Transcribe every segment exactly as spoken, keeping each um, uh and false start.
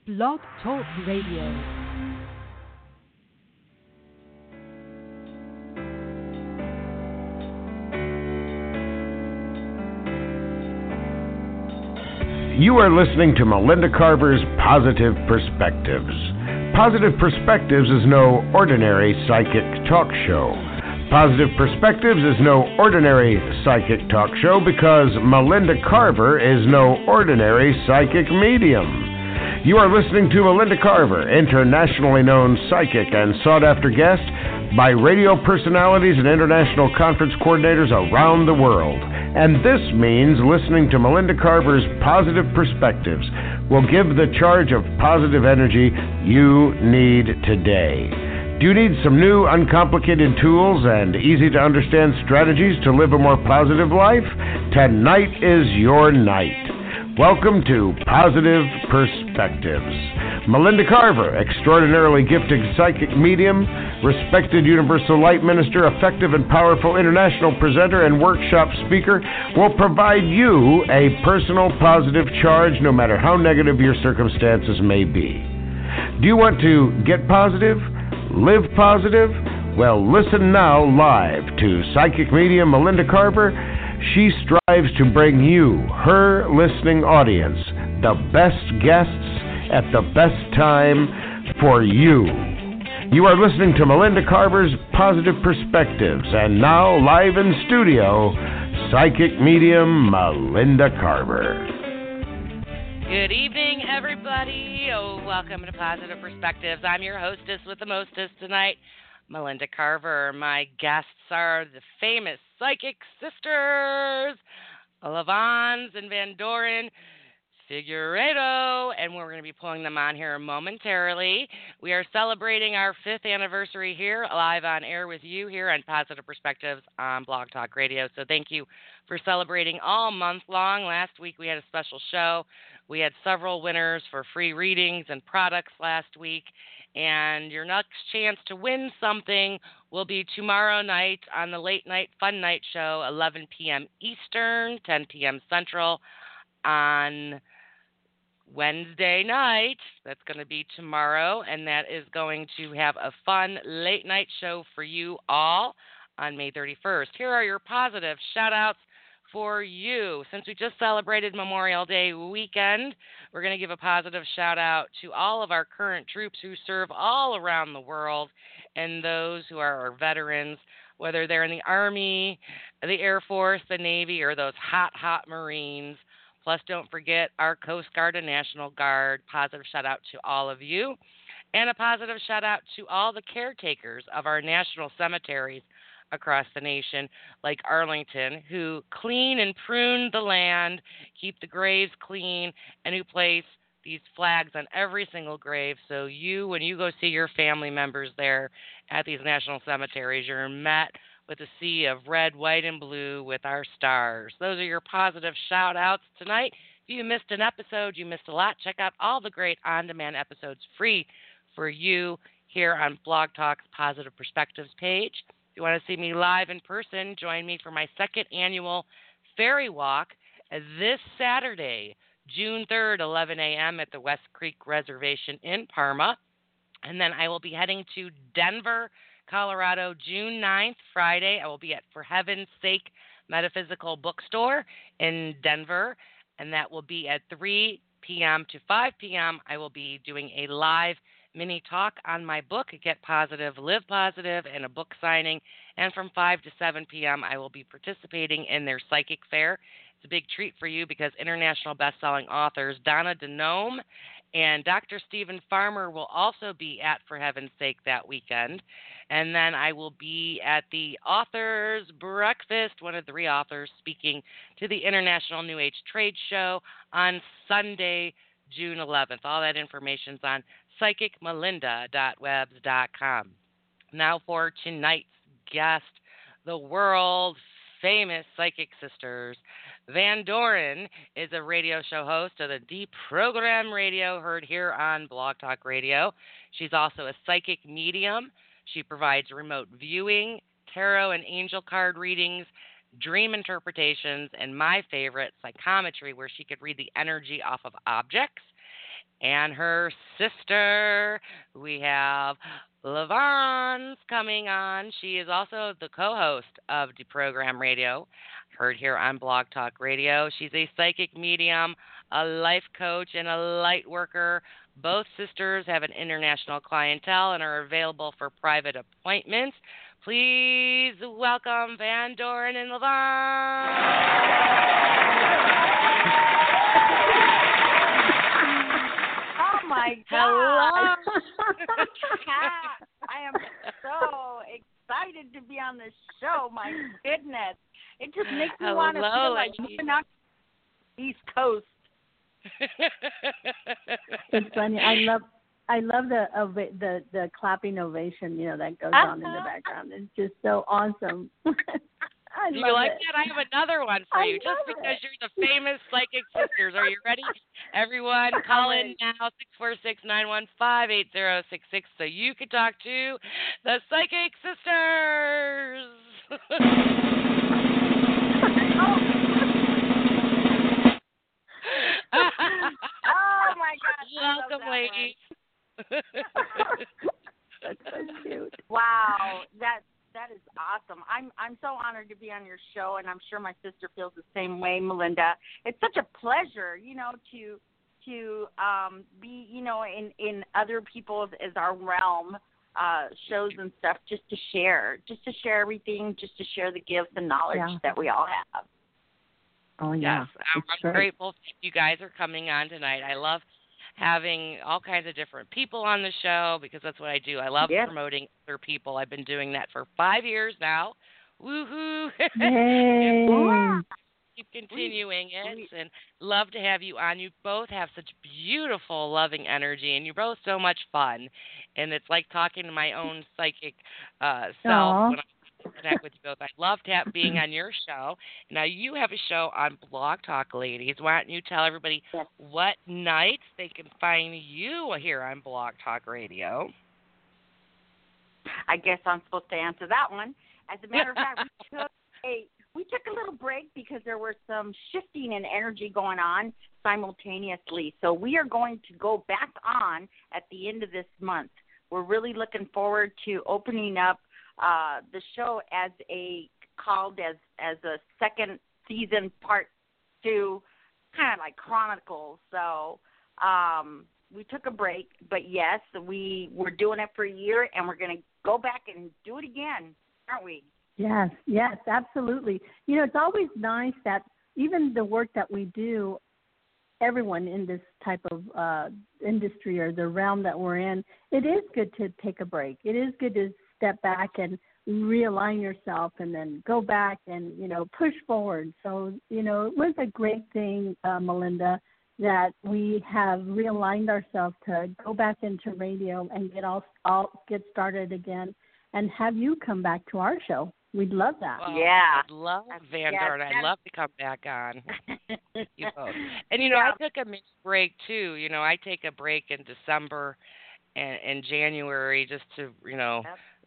Blog Talk Radio. You are listening to Melinda Carver's Positive Perspectives. Positive Perspectives is no ordinary psychic talk show. Positive Perspectives is no ordinary psychic talk show because Melinda Carver is no ordinary psychic medium. You are listening to Melinda Carver, internationally known psychic and sought-after guest by radio personalities and international conference coordinators around the world. And this means listening to Melinda Carver's Positive Perspectives will give the charge of positive energy you need today. Do you need some new, uncomplicated tools and easy-to-understand strategies to live a more positive life? Tonight is your night. Welcome to Positive Perspectives. Melinda Carver, extraordinarily gifted psychic medium, respected universal light minister, effective and powerful international presenter, and workshop speaker, will provide you a personal positive charge no matter how negative your circumstances may be. Do you want to get positive? Live positive? Well, listen now live to psychic medium Melinda Carver. She strives to bring you, her listening audience, the best guests at the best time for you. You are listening to Melinda Carver's Positive Perspectives, and now live in studio, psychic medium Melinda Carver. Good evening, everybody. Oh, welcome to Positive Perspectives. I'm your hostess with the mostest tonight, Melinda Carver. My guests are the famous psychic sisters, Lavons and Van Doren Figueredo, and we're going to be pulling them on here momentarily. We are celebrating our fifth anniversary here, live on air with you here on Positive Perspectives on Blog Talk Radio. So thank you for celebrating all month long. Last week we had a special show. We had several winners for free readings and products last week. And your next chance to win something will be tomorrow night on the Late Night Fun Night Show, eleven p.m. Eastern, ten p.m. Central, on Wednesday night. That's going to be tomorrow, and that is going to have a fun late night show for you all on May thirty-first. Here are your positive shout-outs for you. Since we just celebrated Memorial Day weekend, we're going to give a positive shout-out to all of our current troops who serve all around the world and those who are our veterans, whether they're in the Army, the Air Force, the Navy, or those hot, hot Marines. Plus, don't forget our Coast Guard and National Guard. Positive shout-out to all of you. And a positive shout-out to all the caretakers of our national cemeteries across the nation, like Arlington, who clean and prune the land, keep the graves clean, and who place these flags on every single grave. So you, when you go see your family members there at these national cemeteries, you're met with a sea of red, white, and blue with our stars. Those are your positive shout-outs tonight. If you missed an episode, you missed a lot. Check out all the great on-demand episodes free for you here on Blog Talk's Positive Perspectives page. If you want to see me live in person, join me for my second annual Fairy Walk this Saturday, June third, eleven a.m. at the West Creek Reservation in Parma. And then I will be heading to Denver, Colorado, June ninth, Friday. I will be at For Heaven's Sake Metaphysical Bookstore in Denver, and that will be at three p.m. to five p.m. I will be doing a live mini talk on my book, Get Positive, Live Positive, and a book signing. And from five to seven p.m., I will be participating in their psychic fair. It's a big treat for you because international best-selling authors Donna Denome and Doctor Stephen Farmer will also be at For Heaven's Sake that weekend. And then I will be at the Authors Breakfast, one of the three authors speaking to the International New Age Trade Show on Sunday, June eleventh. All that information's on psychic melinda dot webs dot com. Now for tonight's guest, the world famous psychic sisters. Van Doren is a radio show host of the Deprogram Radio, heard here on Blog Talk Radio. She's also a psychic medium. She provides remote viewing, tarot and angel card readings, dream interpretations, and my favorite, psychometry, where she could read the energy off of objects. and her sister. We have LaVon's coming on. She is also the co-host of Deprogram Radio, heard here on Blog Talk Radio. She's a psychic medium, a life coach, and a light worker. Both sisters have an international clientele and are available for private appointments. Please welcome Van Doren and LaVon. Oh my God! Hello. Kat, I am so excited to be on this show. My goodness, it just makes me want to feel like moving out East Coast. It's funny. I love, I love the uh, the the clapping ovation. You know that goes uh-huh. on in the background. It's just so awesome. I Do love you like it. that? I have another one for I you, just love because it. you're the famous psychic sisters. Are you ready? Everyone, call in now, six four six, nine one five, eight zero six six, so you can talk to the psychic sisters. Oh my God! Welcome, ladies. That's so cute. Wow, that that is awesome. I'm I'm so honored to be on your show, and I'm sure my sister feels the same way, Melinda. It's such a pleasure, you know, to to um, be, you know, in, in other people's as our realm uh, shows and stuff, just to share, just to share everything, just to share the gifts and knowledge Yeah. that we all have. Oh yeah. Yes, I'm, it's I'm great. grateful you guys are coming on tonight. I love having all kinds of different people on the show because that's what I do. I love Yes. promoting other people. I've been doing that for five years now. Woohoo! Yay. Keep continuing it, we- and love to have you on. You both have such beautiful, loving energy, and you're both so much fun. And it's like talking to my own psychic uh, self Aw. when I connect with you both. I loved have, being on your show. Now, you have a show on Blog Talk, ladies. Why don't you tell everybody Yes. what nights they can find you here on Blog Talk Radio? I guess I'm supposed to answer that one. As a matter of fact, we took a we took a little break because there was some shifting in energy going on simultaneously. So we are going to go back on at the end of this month. We're really looking forward to opening up uh, the show as a called as as a second season part two, kind of like Chronicles. So um, we took a break, but yes, we we're doing it for a year, and we're going to go back and do it again, aren't we? Yes, yes, absolutely. You know, it's always nice that even the work that we do, everyone in this type of uh, industry or the realm that we're in, it is good to take a break. It is good to step back and realign yourself and then go back and, you know, push forward. So, you know, it was a great thing, uh, Melinda, that we have realigned ourselves to go back into radio and get all, all get started again and have you come back to our show. We'd love that. Well, Yeah. I'd love Van Yes, Dorn. I'd that's- love to come back on. You both. And, you know, Yeah. I took a mini break, too. You know, I take a break in December and, and January just to, you know,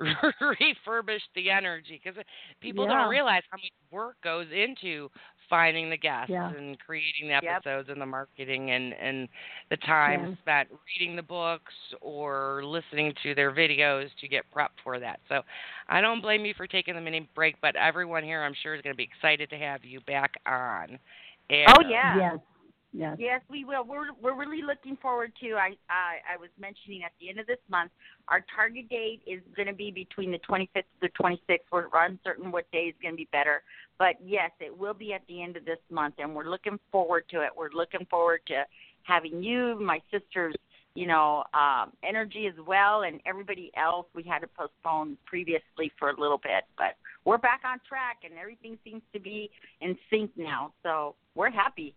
refurbish the energy. Because people Yeah. don't realize how much work goes into finding the guests Yeah. and creating the Yep. episodes and the marketing and, and the time Yeah. spent reading the books or listening to their videos to get prepped for that. So I don't blame you for taking the mini break, but everyone here, I'm sure, is going to be excited to have you back on. And, Oh, yeah. Yes, yes. Yes, we will. We're we're really looking forward to. I I, I was mentioning at the end of this month, our target date is going to be between the twenty-fifth to the twenty-sixth. We're uncertain what day is going to be better, but yes, it will be at the end of this month, and we're looking forward to it. We're looking forward to having you, my sister's, you know, um, energy as well, and everybody else. We had to postpone previously for a little bit, but we're back on track, and everything seems to be in sync now. So we're happy.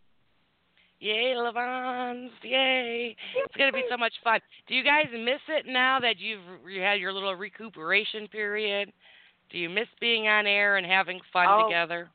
Yay, LaVon's! Yay! It's going to be so much fun. Do you guys miss it now that you've you had your little recuperation period? Do you miss being on air and having fun Oh. together?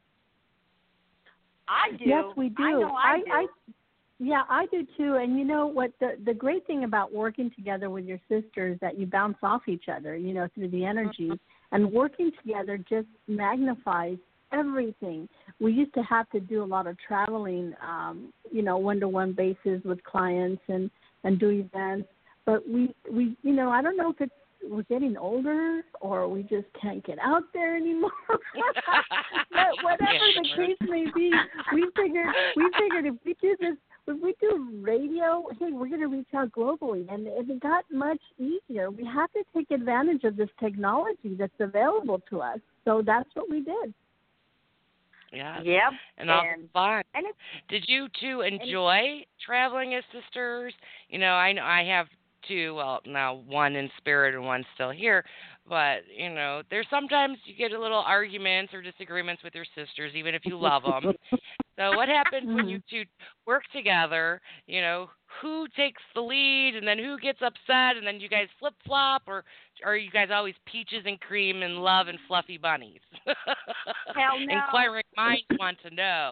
I do. Yes, we do. I know I, do. I, yeah, I do too. And you know what? The the great thing about working together with your sister is that you bounce off each other, you know, through the energy. And working together just magnifies everything. We used to have to do a lot of traveling, um, you know, one-to-one basis with clients. And and do events. But we, we, you know, I don't know if it's we're getting older or we just can't get out there anymore. But whatever the case may be, we figured we figured if we do this, if we do radio, hey, we're going to reach out globally, and it got much easier. We have to take advantage of this technology that's available to us. So that's what we did. Yeah. Yep. And all and, the fun. and it's, Did you two enjoy traveling as sisters? You know, I know I have two. Well, now one in spirit and one still here. But you know, there's sometimes you get a little arguments or disagreements with your sisters, even if you love them. So what happens when you two work together? You know, who takes the lead, and then who gets upset, and then you guys flip flop, or are you guys always peaches and cream and love and fluffy bunnies? Hell no. Inquiring minds want to know.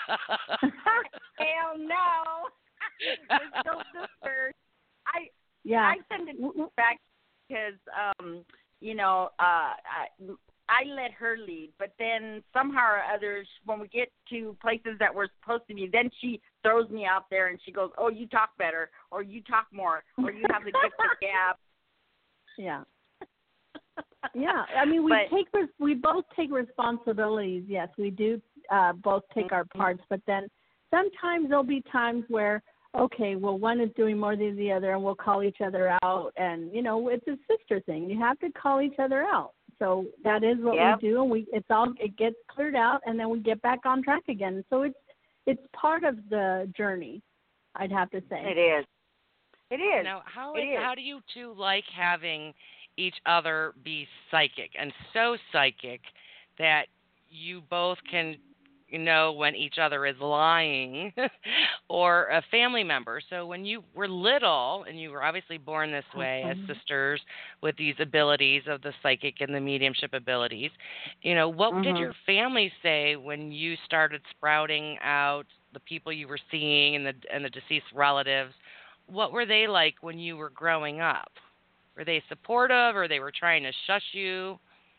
Hell no. We're still sisters. I Yeah. I send it back because um you know uh I, I let her lead, but then somehow or other, when we get to places that we're supposed to be, then she throws me out there and she goes, "Oh, you talk better, or you talk more, or you have the gift of gab." Yeah. Yeah, I mean, we But, take we both take responsibilities. Yes, we do uh, both take our parts, but then sometimes there'll be times where, okay, well, one is doing more than the other, and we'll call each other out, and you know, it's a sister thing. You have to call each other out. So that is what Yep. we do, and we it's all it gets cleared out, and then we get back on track again. So it's it's part of the journey, I'd have to say. It is. It is. Now, how It is. how do you two like having each other be psychic, and so psychic that you both can know when each other is lying or a family member? So when you were little, and you were obviously born this way Okay. as sisters with these abilities of the psychic and the mediumship abilities, you know, what Mhm. did your family say when you started sprouting out the people you were seeing and the and the deceased relatives? What were they like when you were growing up? Were they supportive, or they were trying to shush you?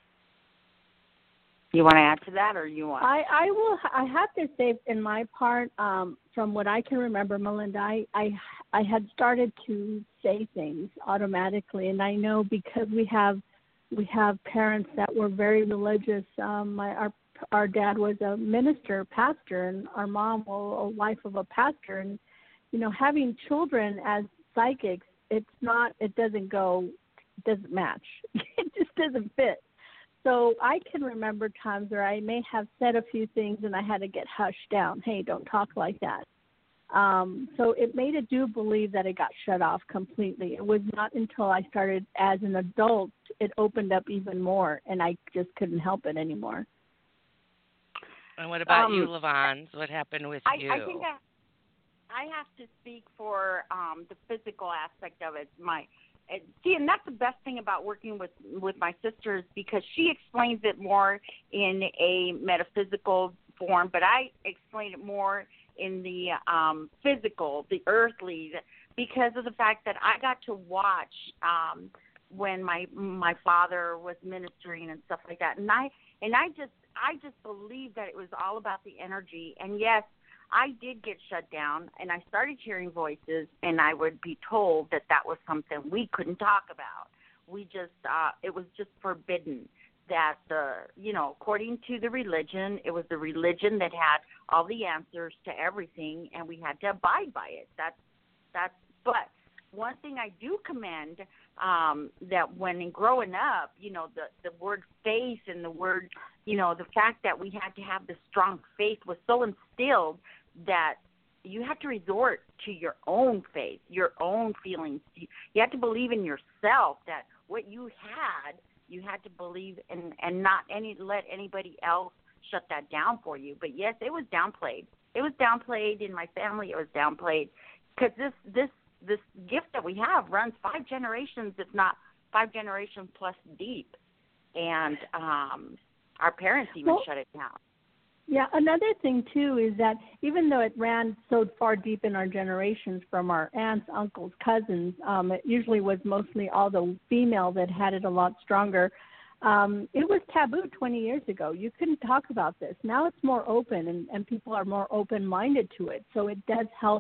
You want to add to that, or you want? I, I will. I have to say, in my part, um, from what I can remember, Melinda, I, I I had started to say things automatically, and I know because we have we have parents that were very religious. Um, my our our dad was a minister, pastor, and our mom was a wife of a pastor, and you know, having children as psychics, it's not. It doesn't go. It doesn't match. It just doesn't fit. So I can remember times where I may have said a few things and I had to get hushed down. Hey, don't talk like that. Um, so it made it do believe that it got shut off completely. It was not until I started as an adult, it opened up even more, and I just couldn't help it anymore. And what about Um, you, Levon? What happened with I, you? I think I, I have to speak for um, the physical aspect of it. My and see, and that's the best thing about working with with my sisters, because she explains it more in a metaphysical form, but I explain it more in the um, physical, the earthly, because of the fact that I got to watch um, when my my father was ministering and stuff like that, and I and I just I just believed that it was all about the energy. And yes, I did get shut down, and I started hearing voices, and I would be told that that was something we couldn't talk about. We just, uh, it was just forbidden. That the, you know, according to the religion, it was the religion that had all the answers to everything, and we had to abide by it. That's, that's. But one thing I do commend, um, that when in growing up, you know, the the word faith and the word, you know, the fact that we had to have this strong faith was so instilled that you have to resort to your own faith, your own feelings. You, you have to believe in yourself, that what you had, you had to believe in, and not any let anybody else shut that down for you. But yes, it was downplayed. It was downplayed in my family. It was downplayed because this this this gift that we have runs five generations, if not five generations plus deep, and um, our parents even Well, shut it down. Yeah, another thing, too, is that even though it ran so far deep in our generations from our aunts, uncles, cousins, um, it usually was mostly all the female that had it a lot stronger. Um, it was taboo twenty years ago. You couldn't talk about this. Now it's more open, and, and people are more open-minded to it. So it does help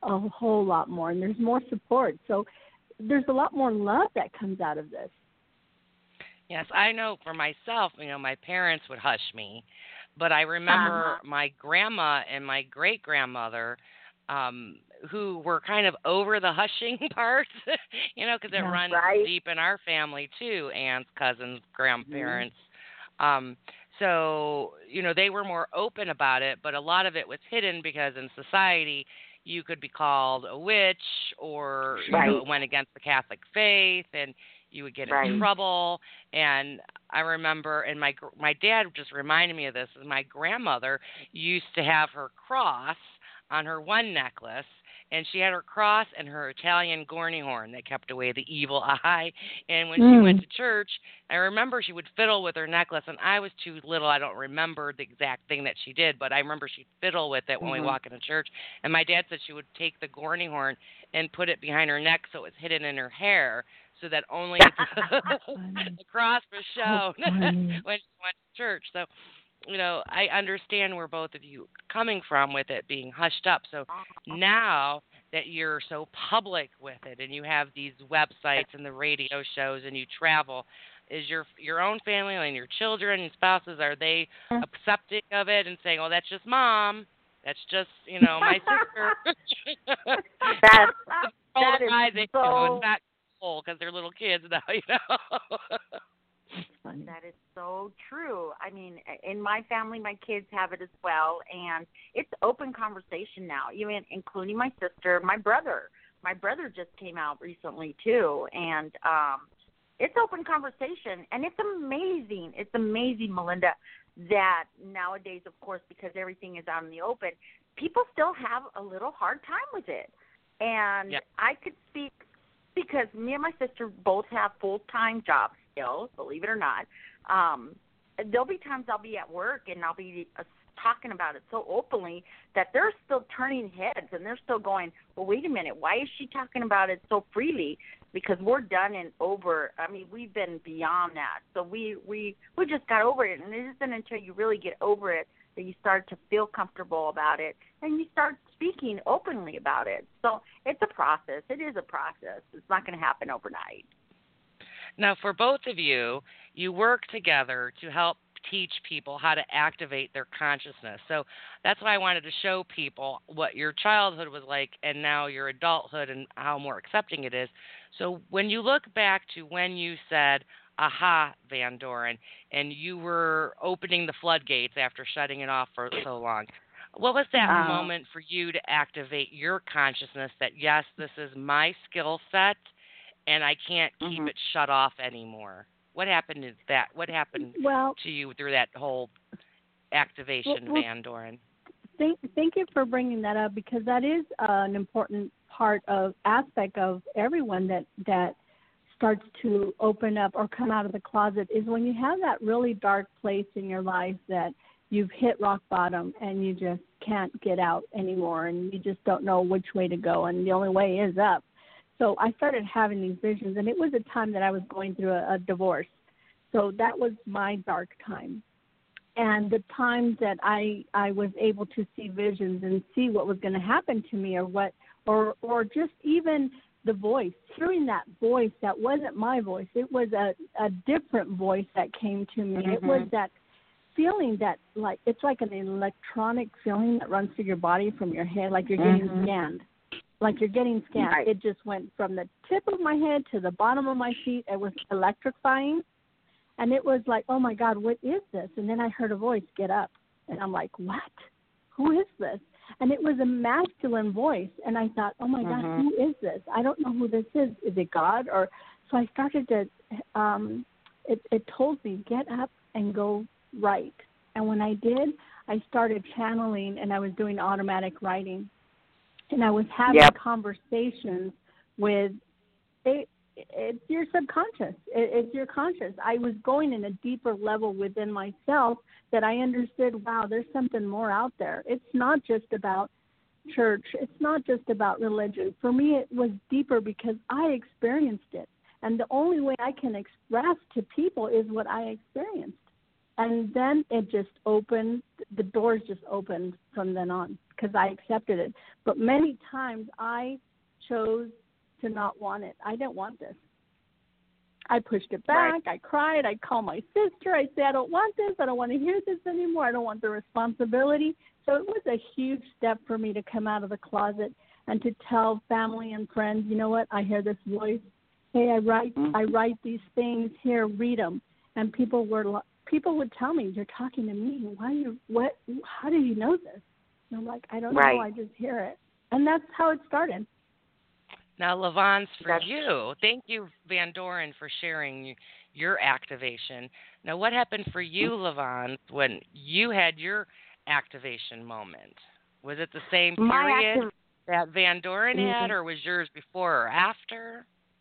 a whole lot more, and there's more support. So there's a lot more love that comes out of this. Yes, I know for myself, you know, my parents would hush me, but I remember Uh-huh. my grandma and my great-grandmother um, who were kind of over the hushing part, you know, because it Yeah. runs Right. deep in our family too, aunts, cousins, Mhm. grandparents. Um, so, you know, they were more open about it, but a lot of it was hidden because in society you could be called a witch or, you know, Right. it went against the Catholic faith and you would get in Right. trouble. And I remember, and my gr- my dad just reminded me of this, is my grandmother used to have her cross on her one necklace, and she had her cross and her Italian Gorney horn that kept away the evil eye. And when she went Mm. to church, I remember she would fiddle with her necklace, and I was too little. I don't remember the exact thing that she did, but I remember she'd fiddle with it when we Mhm. walk into church. And my dad said she would take the Gorney horn and put it behind her neck so it was hidden in her hair, so that only the, Funny. the cross was How shown funny. when she went to church. So, you know, I understand where both of you are coming from with it being hushed up. So now that you're so public with it and you have these websites and the radio shows and you travel, is your your own family and your children and spouses, are they accepting of it and saying, "Oh, that's just mom. That's just, you know, my sister." That Roll that their eyes is at you. so It's not cool because they're little kids now, you know. Funny. that is so true. I mean, in my family, my kids have it as well, and it's open conversation now, even including my sister, my brother. My brother just came out recently too, and um, it's open conversation, and it's amazing. It's amazing, Melinda, that nowadays, of course, because everything is out in the open, people still have a little hard time with it. And Yeah. I could speak because me and my sister both have full-time jobs still, believe it or not. Um, there'll be times I'll be at work and I'll be uh, talking about it so openly that they're still turning heads and they're still going, well, wait a minute, why is she talking about it so freely? Because we're done and over. I mean, we've been beyond that. So we, we, we just got over it. And it isn't until you really get over it that you start to feel comfortable about it and you start speaking openly about it. So it's a process. It is a process. It's not going to happen overnight. Now, for both of you, you work together to help teach people how to activate their consciousness. So that's why I wanted to show people what your childhood was like and now your adulthood and how more accepting it is. So when you look back to when you said, aha, Van Doren, and you were opening the floodgates after shutting it off for so long, what was that Uh, moment for you to activate your consciousness that, yes, this is my skill set and I can't keep Mhm. it shut off anymore? What happened to that? What happened Well, to you through that whole activation, well, well Van Doren? thank, thank you for bringing that up because that is uh, an important part of aspect of everyone that, that starts to open up or come out of the closet is when you have that really dark place in your life that you've hit rock bottom and you just can't get out anymore and you just don't know which way to go and the only way is up. So I started having these visions, and it was a time that I was going through a, a divorce. So that was my dark time. And the times that I, I was able to see visions and see what was going to happen to me or what, or, or just even the voice, hearing that voice that wasn't my voice. It was a, a different voice that came to me. Mhm. It was that feeling that, like, it's like an electronic feeling that runs through your body from your head, like you're getting Mhm. scanned. Like you're getting scanned. Right. It just went from the tip of my head to the bottom of my feet. It was electrifying. And it was like, oh, my God, what is this? And then I heard a voice, get up. And I'm like, what? Who is this? And it was a masculine voice. And I thought, oh, my Mhm. God, who is this? I don't know who this is. Is it God? Or so I started to, um, it, it told me, get up and go write. And when I did, I started channeling and I was doing automatic writing. And I was having Yep. conversations with, it, it's your subconscious. It, it's your conscious. I was going in a deeper level within myself that I understood, wow, there's something more out there. It's not just about church. It's not just about religion. For me, it was deeper because I experienced it. And the only way I can express to people is what I experienced. And then it just opened, the doors just opened from then on because I accepted it. But many times I chose to not want it. I didn't want this. I pushed it back. Right. I cried. I called my sister. I said, I don't want this. I don't want to hear this anymore. I don't want the responsibility. So it was a huge step for me to come out of the closet and to tell family and friends, you know what, I hear this voice. Hey, I write Mm-hmm. I write these things. Here, read them. And people were people would tell me, you're talking to me. Why you what how do you know this? And I'm like, I don't Right. know, I just hear it. And that's how it started. Now, Levance, for That's- you, thank you, Van Doren, for sharing your activation. Now, what happened for you, Levance, when you had your activation moment? Was it the same My period activ- that Van Doren had, Mhm. or was yours before or after?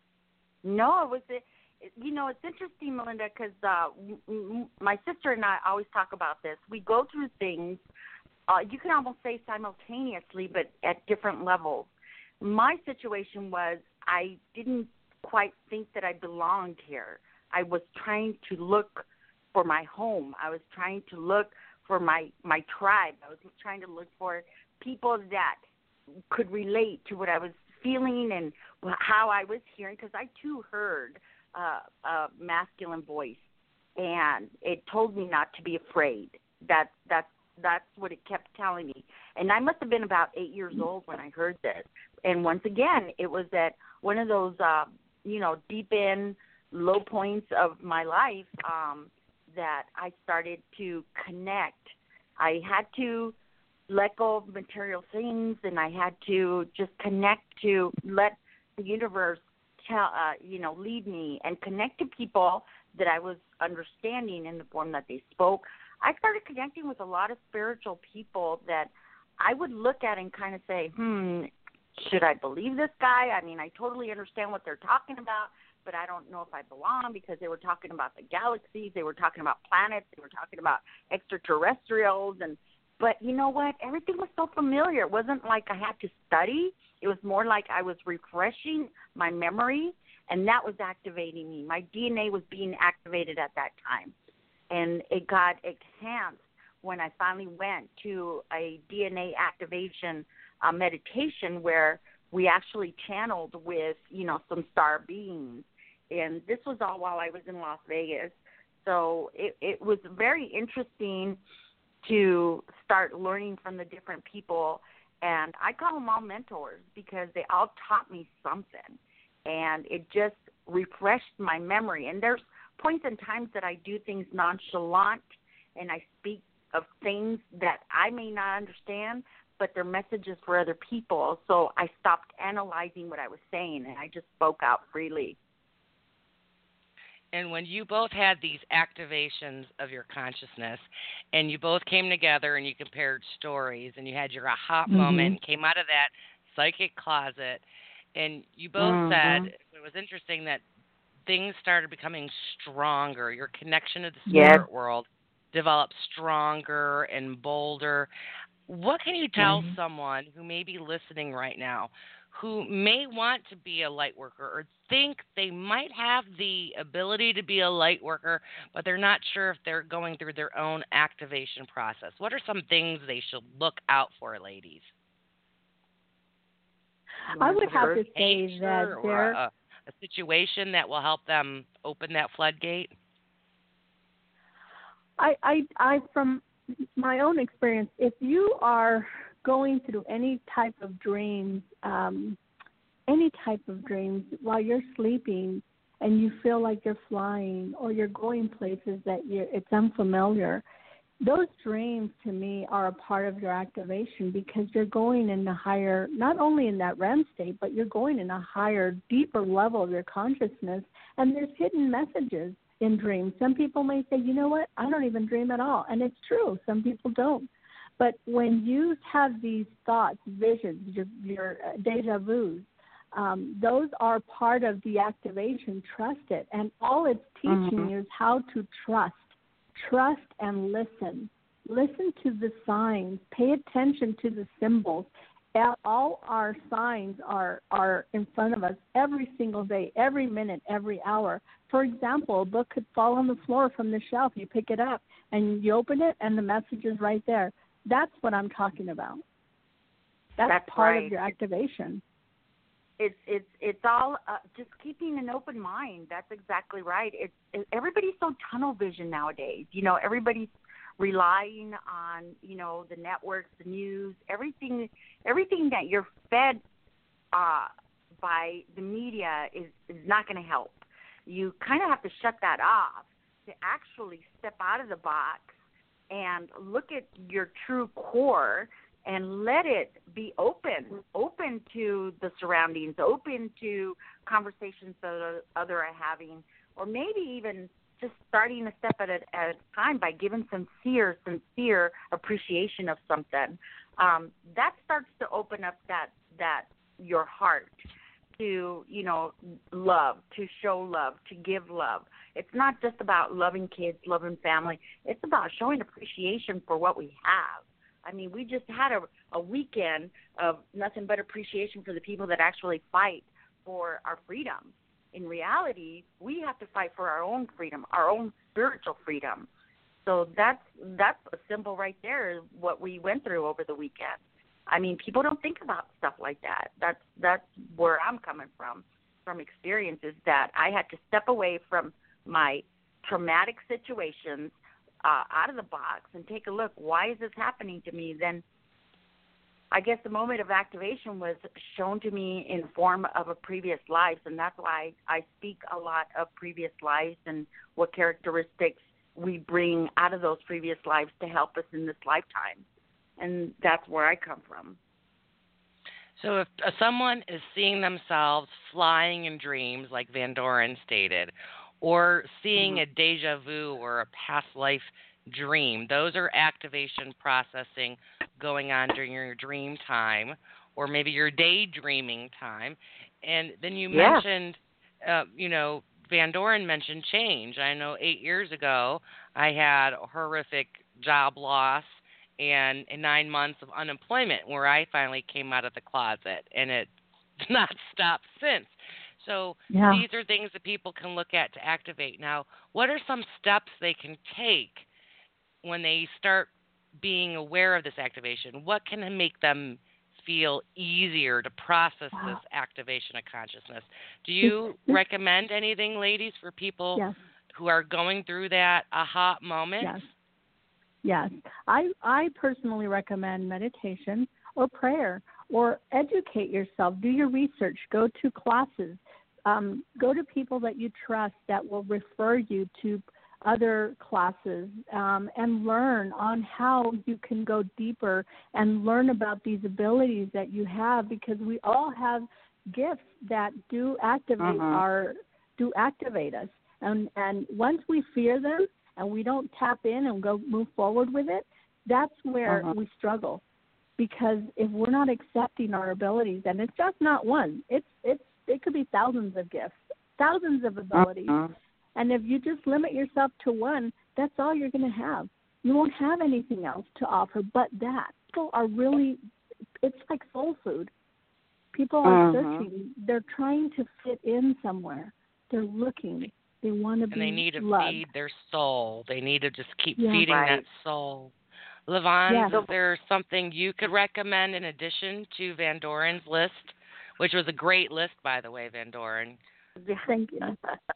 No, it was, it, you know, it's interesting, Melinda, because uh, m- m- my sister and I always talk about this. We go through things, uh, you can almost say simultaneously, but at different levels. My situation was I didn't quite think that I belonged here. I was trying to look for my home. I was trying to look for my, my tribe. I was trying to look for people that could relate to what I was feeling and how I was hearing, because I, too, heard uh, a masculine voice, and it told me not to be afraid. That, that, that's what it kept telling me. And I must have been about eight years old when I heard this. And once again, it was at one of those, uh, you know, deep in low points of my life um, that I started to connect. I had to let go of material things, and I had to just connect to let the universe tell, uh, you know, lead me and connect to people that I was understanding in the form that they spoke. I started connecting with a lot of spiritual people that I would look at and kind of say, hmm, should I believe this guy? I mean, I totally understand what they're talking about, but I don't know if I belong, because they were talking about the galaxies, they were talking about planets, they were talking about extraterrestrials, and but you know what? Everything was so familiar. It wasn't like I had to study. It was more like I was refreshing my memory, and that was activating me. My D N A was being activated at that time, and it got enhanced when I finally went to a D N A activation uh, meditation where we actually channeled with, you know, some star beings. And this was all while I was in Las Vegas. So it, it was very interesting to start learning from the different people. And I call them all mentors because they all taught me something. And it just refreshed my memory. And there's points and times that I do things nonchalant and I speak of things that I may not understand, but they're messages for other people. So I stopped analyzing what I was saying, and I just spoke out freely. And when you both had these activations of your consciousness, and you both came together and you compared stories, and you had your aha Mm-hmm. moment, and came out of that psychic closet, and you both Mhm. said it was interesting that things started becoming stronger. Your connection to the Yes. spirit world developed stronger and bolder. What can you tell Mhm. someone who may be listening right now, who may want to be a light worker or think they might have the ability to be a light worker, but they're not sure if they're going through their own activation process? What are some things they should look out for, ladies? I would have to say Nature that or there a, a situation that will help them open that floodgate? I, I, I, from my own experience, if you are going through any type of dreams, um, any type of dreams while you're sleeping, and you feel like you're flying or you're going places that you're, it's unfamiliar, those dreams to me are a part of your activation, because you're going in a higher, not only in that R E M state, but you're going in a higher, deeper level of your consciousness, and there's hidden messages in dreams. Some people may say, you know what, I don't even dream at all. And it's true. Some people don't. But when you have these thoughts, visions, your, your deja vus, um, those are part of the activation. Trust it. And all it's teaching Mhm. you is how to trust. Trust and listen. Listen to the signs. Pay attention to the symbols. all our signs are are in front of us every single day, every minute, every hour. For example, a book could fall on the floor from the shelf. You pick it up and you open it, and the message is right there. That's what I'm talking about. That's, That's part right. of your activation. It's it's it's all uh, just keeping an open mind. That's exactly right. It's it, everybody's so tunnel vision nowadays. You know, everybody's relying on, you know, the networks, the news, everything everything that you're fed uh, by the media is, is not going to help. You kind of have to shut that off to actually step out of the box and look at your true core and let it be open, open to the surroundings, open to conversations that other are having, or maybe even just starting a step at a, at a time by giving sincere, sincere appreciation of something. Um, that starts to open up that that your heart to, you know, love, to show love, to give love. It's not just about loving kids, loving family. It's about showing appreciation for what we have. I mean, we just had a, a weekend of nothing but appreciation for the people that actually fight for our freedom. In reality, we have to fight for our own freedom, our own spiritual freedom. So that's that's a symbol right there, what we went through over the weekend. I mean, people don't think about stuff like that. That's that's where I'm coming from, from experiences that I had to step away from my traumatic situations, uh, out of the box, and take a look. Why is this happening to me? Then I guess the moment of activation was shown to me in form of a previous life, and that's why I speak a lot of previous lives and what characteristics we bring out of those previous lives to help us in this lifetime. And that's where I come from. So if uh, someone is seeing themselves flying in dreams, like Van Doren stated, or seeing Mm-hmm. a deja vu or a past life dream, those are activation processing going on during your dream time, or maybe your daydreaming time. And then you Yeah. mentioned, uh, you know, Van Doren mentioned change. I know eight years ago I had a horrific job loss and, and nine months of unemployment where I finally came out of the closet, and it's not stopped since. So Yeah. these are things that people can look at to activate. Now, what are some steps they can take when they start being aware of this activation? What can make them feel easier to process Wow. this activation of consciousness? Do you recommend anything, ladies, for people Yes. who are going through that aha moment? Yes. Yes. I, I personally recommend meditation or prayer, or educate yourself. Do your research. Go to classes. Um, go to people that you trust that will refer you to other classes, um, and learn on how you can go deeper and learn about these abilities that you have, because we all have gifts that do activate Uh-huh. our do activate us. And and once we fear them and we don't tap in and go move forward with it, that's where Uh-huh. we struggle. Because if we're not accepting our abilities, and it's just not one, it's it's it could be thousands of gifts, thousands of abilities. Uh-huh. And if you just limit yourself to one, that's all you're going to have. You won't have anything else to offer but that. People are really, it's like soul food. People are Uh-huh. searching. They're trying to fit in somewhere. They're looking. They want to be And they need to loved. feed their soul. They need to just keep Yeah. feeding Right. that soul. Levon, Yes. is there something you could recommend in addition to Van Doren's list, which was a great list, by the way, Van Doren? Thank you.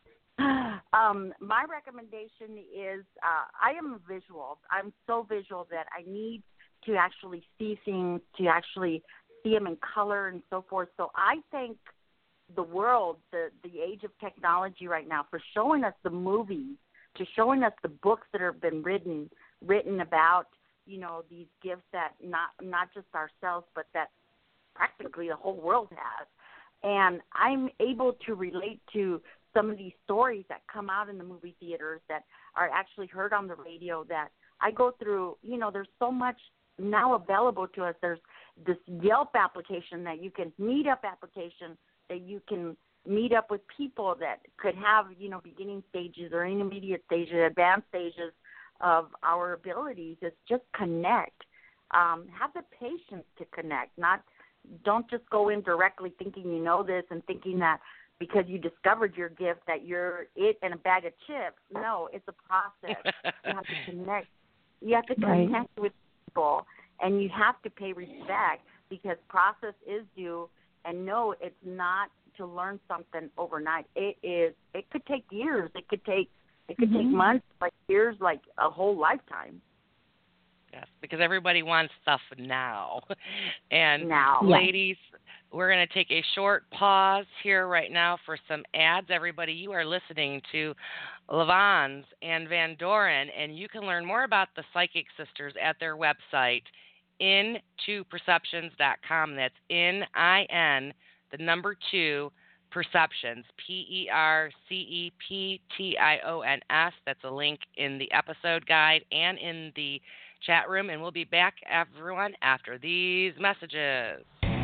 um, my recommendation is uh, I am visual. I'm so visual that I need to actually see things, to actually see them in color and so forth. So I thank the world, the, the age of technology right now, for showing us the movies, to showing us the books that have been written written about, you know, these gifts that not not just ourselves, but that practically the whole world has. And I'm able to relate to some of these stories that come out in the movie theaters that are actually heard on the radio, that I go through. You know, there's so much now available to us. There's this Yelp application that you can, Meetup application that you can meet up with people that could have, you know, beginning stages or intermediate stages, advanced stages of our abilities. It's just connect. Um, have the patience to connect, not don't just go in directly thinking you know this and thinking that because you discovered your gift that you're it and a bag of chips. No, it's a process. You have to connect. You have to connect right. with people, and you have to pay respect because process is due. And no, it's not to learn something overnight. It is. It could take years. It could take. It could mm-hmm. take months, like years, like a whole lifetime. Yes, because everybody wants stuff now. And now. ladies, we're going to take a short pause here right now for some ads. Everybody, you are listening to Levans and Van Doren, and you can learn more about the Psychic Sisters at their website, in two perceptions dot com. That's N I N, the number two, Perceptions, P E R C E P T I O N S. That's a link in the episode guide and in the chat room, and we'll be back, everyone, after these messages.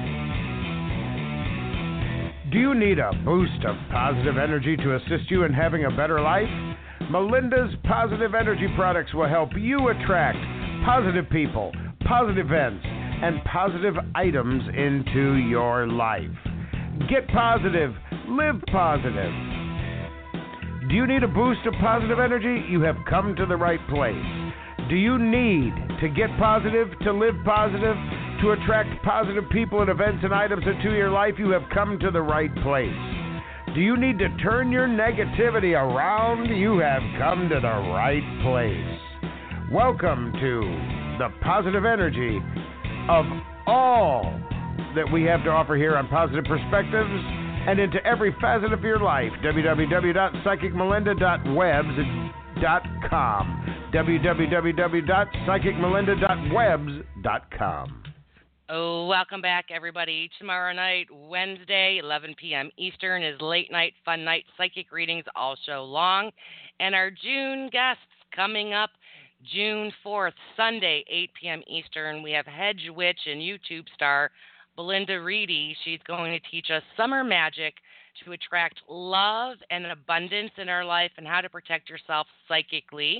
Do you need a boost of positive energy to assist you in having a better life? Melinda's Positive Energy products will help you attract positive people, positive events, and positive items into your life. Get positive, live positive. Do you need a boost of positive energy? You have come to the right place. Do you need to get positive, to live positive, to attract positive people and events and items into your life? You have come to the right place. Do you need to turn your negativity around? You have come to the right place. Welcome to the positive energy of all that we have to offer here on Positive Perspectives and into every facet of your life. w w w dot psychic melinda dot webs dot com. w w w dot psychic melinda dot webs dot com. Oh, welcome back, everybody. Tomorrow night, Wednesday, eleven p.m. Eastern, is Late Night Fun Night Psychic Readings all show long. And our June guests coming up June fourth, Sunday, eight p.m. Eastern, we have Hedge Witch and YouTube star Belinda Reedy. She's going to teach us summer magic to attract love and abundance in our life and how to protect yourself psychically.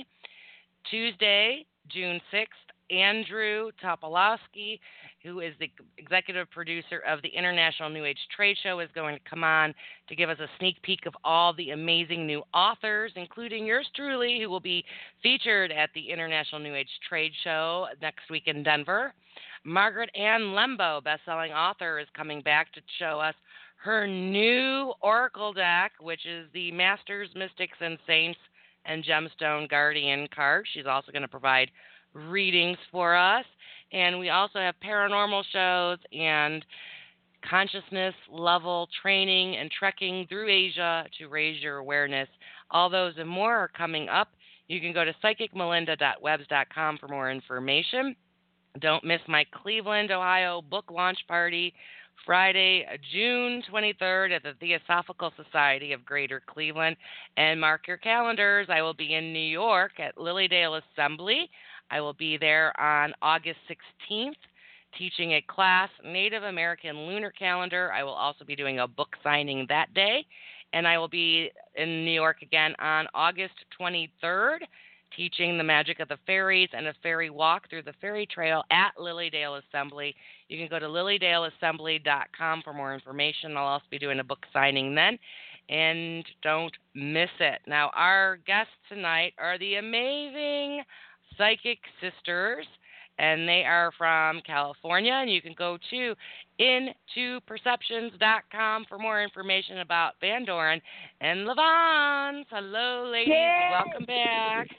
Tuesday, June sixth, Andrew Topolowski, who is the executive producer of the International New Age Trade Show, is going to come on to give us a sneak peek of all the amazing new authors, including yours truly, who will be featured at the International New Age Trade Show next week in Denver. Margaret Ann Lembo, best-selling author, is coming back to show us her new Oracle deck, which is the Masters, Mystics, and Saints and Gemstone Guardian card. She's also going to provide readings for us. And we also have paranormal shows and consciousness level training and trekking through Asia to raise your awareness. All those and more are coming up. You can go to psychic melinda dot webs dot com for more information. Don't miss my Cleveland, Ohio book launch party Friday, June twenty-third at the Theosophical Society of Greater Cleveland. And mark your calendars. I will be in New York at Lilydale Assembly. I will be there on August sixteenth teaching a class, Native American Lunar Calendar. I will also be doing a book signing that day. And I will be in New York again on August twenty-third teaching the magic of the fairies and a fairy walk through the fairy trail at Lilydale Assembly. You can go to lilydale assembly dot com for more information. I'll also be doing a book signing then. And don't miss it. Now, our guests tonight are the amazing Psychic Sisters, and they are from California. And you can go to in two perceptions dot com for more information about Van Doren and Levans. Hello, ladies. Yay. Welcome back.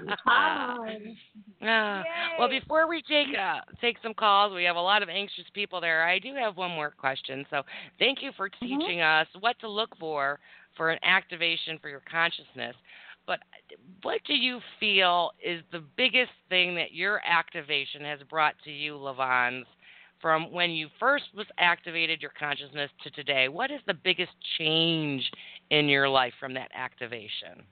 Hi. uh, well, before we take uh, take some calls, we have a lot of anxious people there. I do have one more question. So thank you for teaching mm-hmm. us what to look for for an activation for your consciousness. But what do you feel is the biggest thing that your activation has brought to you, Levans, from when you first was activated your consciousness to today? What is the biggest change in your life from that activation?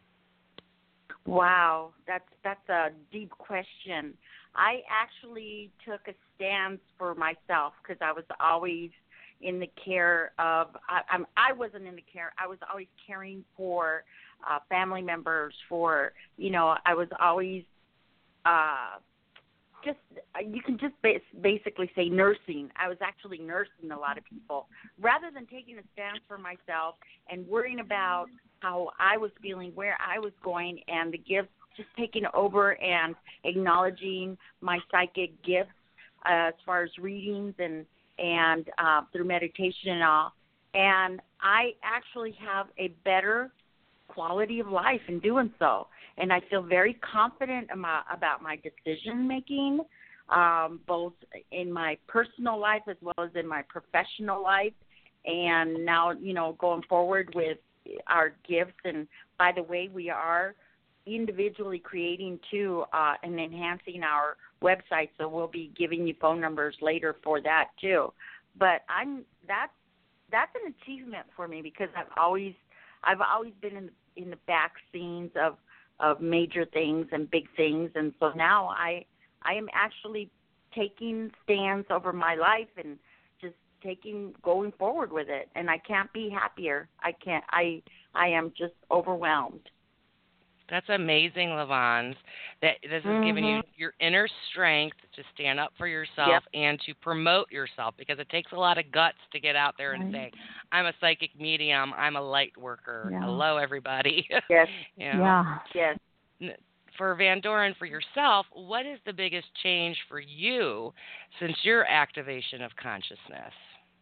Wow, that's that's a deep question. I actually took a stance for myself because I was always in the care of. I, I'm, I wasn't in the care. I was always caring for uh, family members. For you know, I was always uh, just you can just bas- basically say nursing. I was actually nursing a lot of people rather than taking a stance for myself and worrying about how I was feeling, where I was going, and the gifts. Just taking over and acknowledging my psychic gifts uh, as far as readings and and uh, through meditation and all. And I actually have a better quality of life in doing so. And I feel very confident about, about my decision making, um, both in my personal life as well as in my professional life. And now, you know, going forward with our gifts. And by the way, we are individually creating too uh, and enhancing our website. So we'll be giving you phone numbers later for that too. But I'm that's that's an achievement for me because I've always I've always been in in the back scenes of of major things and big things, and so now I I am actually taking stands over my life and just taking going forward with it, and I can't be happier. I can't. I I am just overwhelmed. That's amazing, Lavons. That this is giving you your inner strength to stand up for yourself Yep. and to promote yourself, because it takes a lot of guts to get out there and Right. say, I'm a psychic medium, I'm a light worker. Yeah. Hello, everybody. Yes. You know? Yeah. Yes. For Van Doren, for yourself, what is the biggest change for you since your activation of consciousness?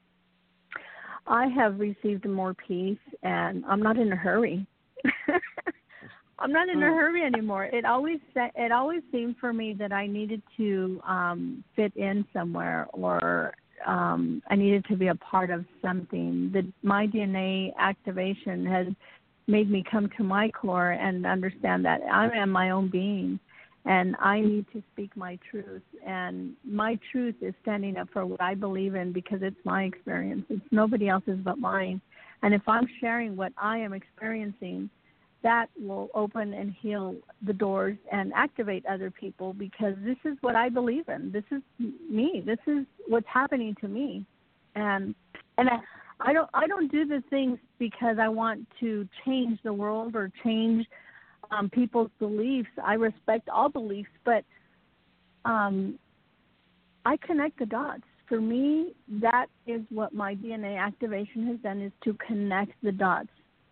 I have received more peace, and I'm not in a hurry. I'm not in a hurry anymore. It always it always seemed for me that I needed to um, fit in somewhere, or um, I needed to be a part of something. The, my D N A activation has made me come to my core and understand that I am my own being, and I need to speak my truth. And my truth is standing up for what I believe in, because it's my experience. It's nobody else's but mine. And if I'm sharing what I am experiencing, that will open and heal the doors and activate other people, because this is what I believe in. This is me. This is what's happening to me. And and I, I don't I don't do the things because I want to change the world or change um, people's beliefs. I respect all beliefs, but um, I connect the dots. For me, that is what my D N A activation has done, is to connect the dots.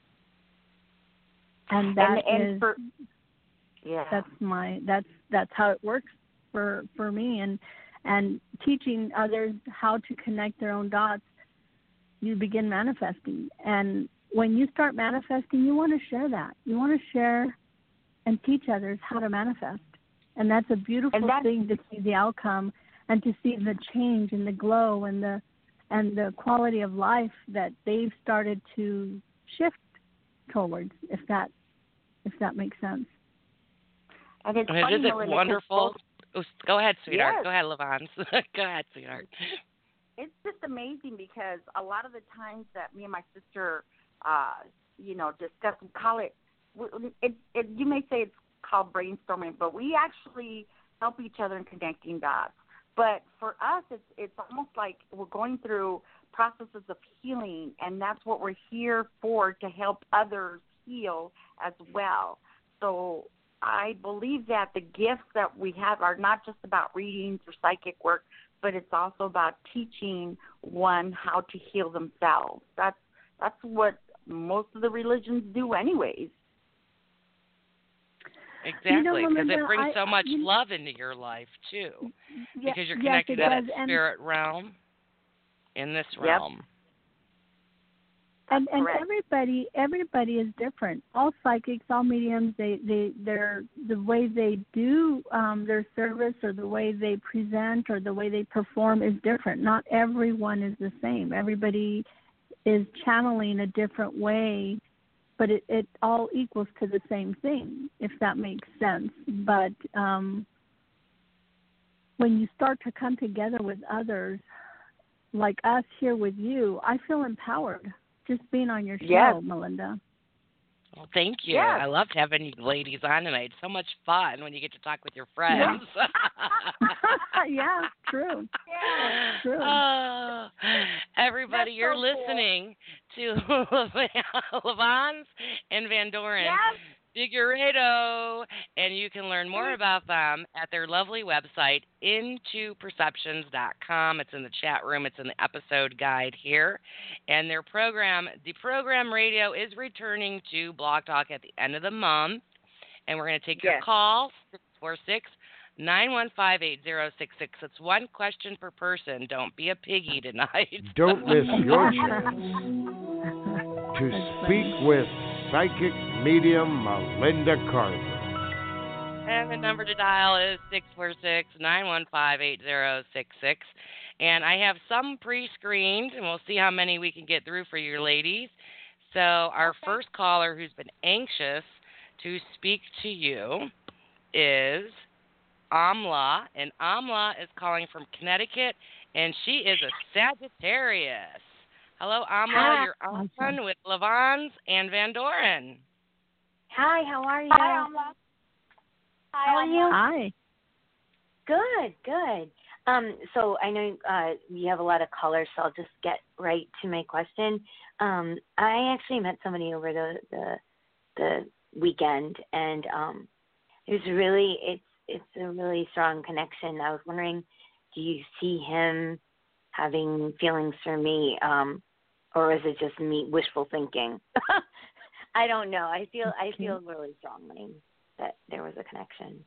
And that and, and is, for, yeah. that's my that's that's how it works for for me. And and teaching others how to connect their own dots, you begin manifesting. And when you start manifesting, you want to share that. You want to share and teach others how to manifest. And that's a beautiful thing, to see the outcome and to see the change and the glow and the and the quality of life that they've started to shift towards, if that if that makes sense. And it's And funny, isn't it Melinda, wonderful? Oh, go ahead, sweetheart. Yes. Go ahead, Lavons. Go ahead, sweetheart. It's just amazing because a lot of the times that me and my sister, uh, you know, discuss, we call it, it, it, you may say it's called brainstorming, but we actually help each other in connecting dots. But for us, it's it's almost like we're going through processes of healing, and that's what we're here for, to help others heal as well. So I believe that the gifts that we have are not just about readings or psychic work, but it's also about teaching one how to heal themselves. That's that's what most of the religions do anyways. Exactly, You know, because Melinda, it brings I- so much you- love into your life, too, Yeah, because you're yes, connected it to that does. And- spirit realm in this Yep. realm. And and Correct. everybody everybody is different. All psychics, all mediums, they they they're the way they do um, their service, or the way they present, or the way they perform is different. Not everyone is the same. Everybody is channeling a different way, but it, it all equals to the same thing, if that makes sense. But um, when you start to come together with others, like us here with you, I feel empowered. Just being on your show, Yes. Melinda. Well, thank you. Yes. I loved having you ladies on tonight. So much fun when you get to talk with your friends. Yeah, true. Yeah. True. Oh, everybody, That's you're so cool. listening to Lavons and Van Doren. Yes. Figueredo, and you can learn more about them at their lovely website, into perceptions dot com. It's in the chat room. It's in the episode guide here. And their program, the program radio, is returning to Blog Talk at the end of the month. And we're going to take Yes. your call, six four six, nine one five, eight zero six six. It's one question per person. Don't be a piggy tonight. Don't miss your chance to speak with psychic medium Melinda Carver. And the number to dial is six four six, nine one five, eight zero six six. And I have some pre-screened, and we'll see how many we can get through for you ladies. So our first caller who's been anxious to speak to you is Amla. And Amla is calling from Connecticut, and she is a Sagittarius. Hello, Amla. Hi. You're on with Levans and Van Doren. Hi, how are you? Hi, Amla. Hi, How are you? Hi. Good, good. Um, so I know uh, we have a lot of callers, so I'll just get right to my question. Um, I actually met somebody over the the, the weekend, and um, it was really it's it's a really strong connection. I was wondering, do you see him having feelings for me, um, or is it just me wishful thinking? I don't know. I feel I feel really strongly that there was a connection.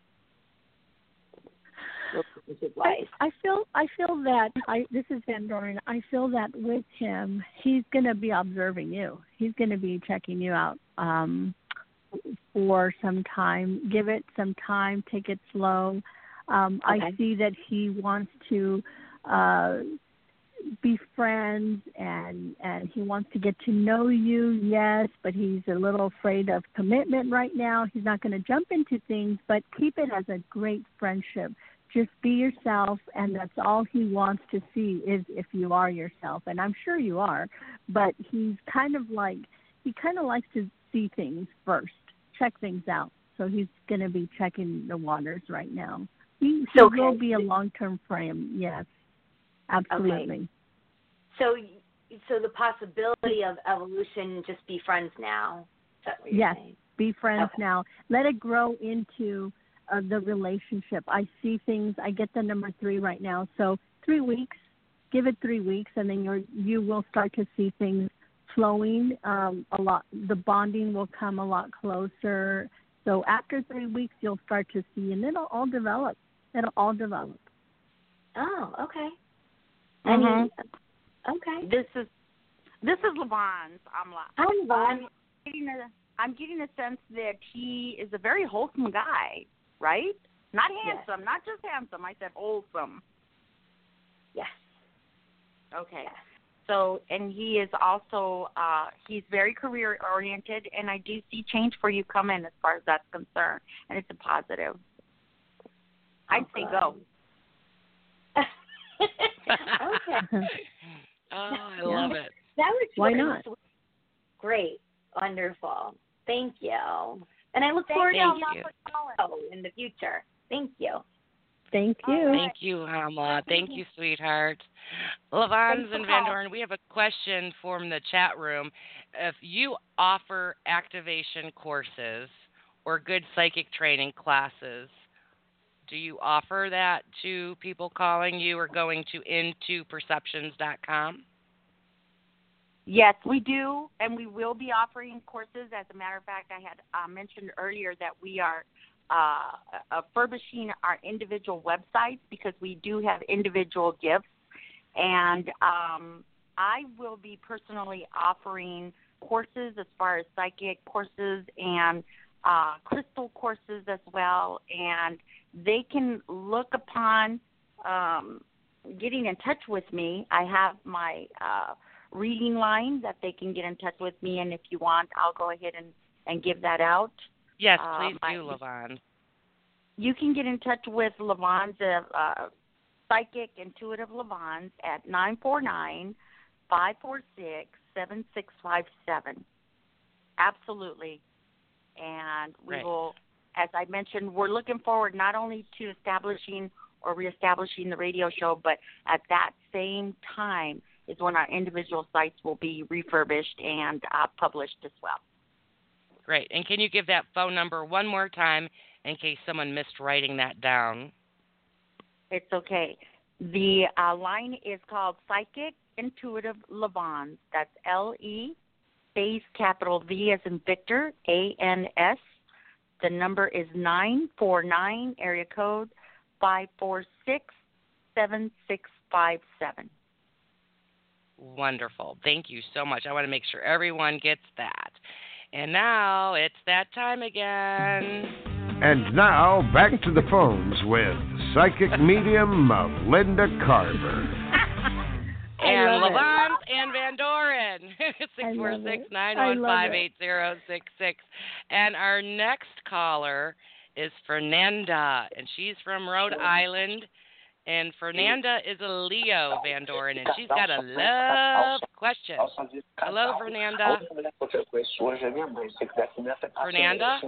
I, I feel I feel that I this is Van Doren. I feel that with him, he's going to be observing you. He's going to be checking you out um, for some time. Give it some time. Take it slow. Um, Okay. I see that he wants to uh, be friends and and he wants to get to know you. Yes, but he's a little afraid of commitment right now. He's not going to jump into things, but keep it as a great friendship. Just be yourself, and that's all he wants to see is if you are yourself. And I'm sure you are, but he's kind of like, he kind of likes to see things first, check things out. So he's going to be checking the waters right now. He, he Okay. will be a long-term frame, yes, absolutely. Okay. So, so the possibility of evolution, just be friends now. Is that what you're Yes, saying? be friends Okay. now. Let it grow into uh, the relationship. I see things. I get the number three right now. So three weeks. Give it three weeks, and then you're you will start to see things flowing um, a lot. The bonding will come a lot closer. So after three weeks, you'll start to see, and it'll all develop. It'll all develop. Oh, okay. Mhm. I mean, okay. This is this is Levon's. I'm like, Hi, Yvonne. I'm getting a I'm getting a sense that he is a very wholesome guy, right? Not Yes. handsome, not just handsome. I said wholesome. Yes. Okay. Yes. So, and he is also uh, he's very career oriented, and I do see change for you coming as far as that's concerned, and it's a positive. I'd say go. Okay. Oh, I Yeah. love it. That was Why really not? sweet. Great. Wonderful. Thank you. And I look Thank forward you. to you in the future. Thank you. Thank you. Thank you, Hamla. Thank you, sweetheart. Levans Thanks for and Van calling. Doren, we have a question from the chat room. If you offer activation courses or good psychic training classes, do you offer that to people calling you or going to into perceptions dot com? Yes, we do, and we will be offering courses. As a matter of fact, I had uh, mentioned earlier that we are uh, uh, furbishing our individual websites because we do have individual gifts. And um, I will be personally offering courses as far as psychic courses and uh, crystal courses as well. And they can look upon um, getting in touch with me. I have my uh, reading line that they can get in touch with me, and if you want, I'll go ahead and, and give that out. Yes, Uh, please my- do, Levans. You can get in touch with Levans, uh, uh, Psychic Intuitive Levans, at nine four nine, five four six, seven six five seven. Absolutely. And we Right. will, as I mentioned, we're looking forward not only to establishing or reestablishing the radio show, but at that same time is when our individual sites will be refurbished and uh, published as well. Great. And can you give that phone number one more time in case someone missed writing that down? It's okay. The uh, line is called Psychic Intuitive Levans. That's L E space capital V as in Victor, A N S. The number is nine four nine, area code five four six, seven six five seven. Wonderful. Thank you so much. I want to make sure everyone gets that. And now it's that time again. And now back to the phones with psychic medium Melinda Carver. And Levant and Van Doren. six four six, nine one five, eight zero six six. And our next caller is Fernanda, and she's from Rhode Island. And Fernanda is a Leo, Van Doren, and she's got a love question. Hello, Fernanda. Fernanda?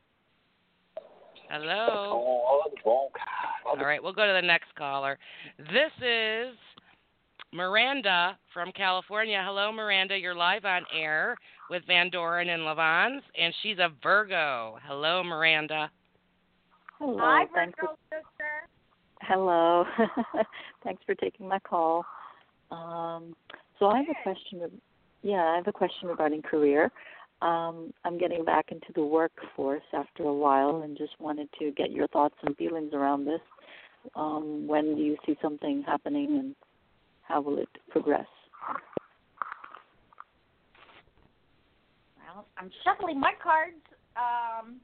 Hello. All right, we'll go to the next caller. This is Miranda from California. Hello, Miranda. You're live on air with Van Doren and Levans, and she's a Virgo. Hello, Miranda. Hello. Hi, Thanks Virgo for, sister. hello. Thanks for taking my call. Um, so I have a question. Yeah, I have a question regarding career. Um, I'm getting back into the workforce after a while, and just wanted to get your thoughts and feelings around this. Um, when do you see something happening, and how will it progress? Well, I'm shuffling my cards. Um,